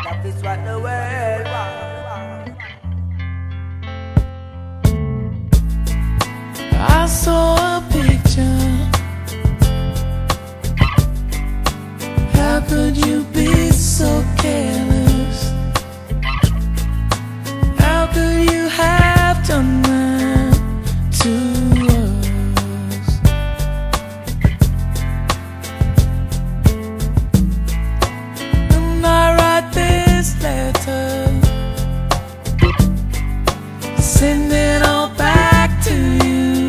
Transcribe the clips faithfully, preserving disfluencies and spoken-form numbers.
That is what the world wants. I saw a picture. How could you be so careless? How could you have done that to us? And I write this letter, send it all back to you.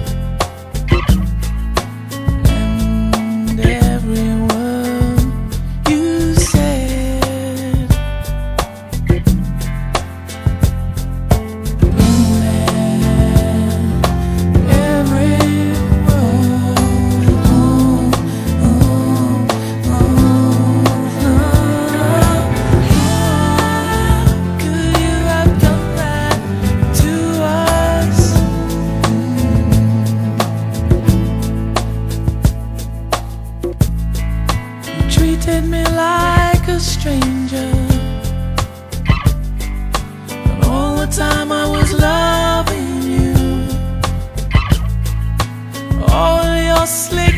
And every word you said, every word. Oh, oh, oh, oh. How could you have done that to us? You treated me like a stranger, and all the time I was loving you. All your sleep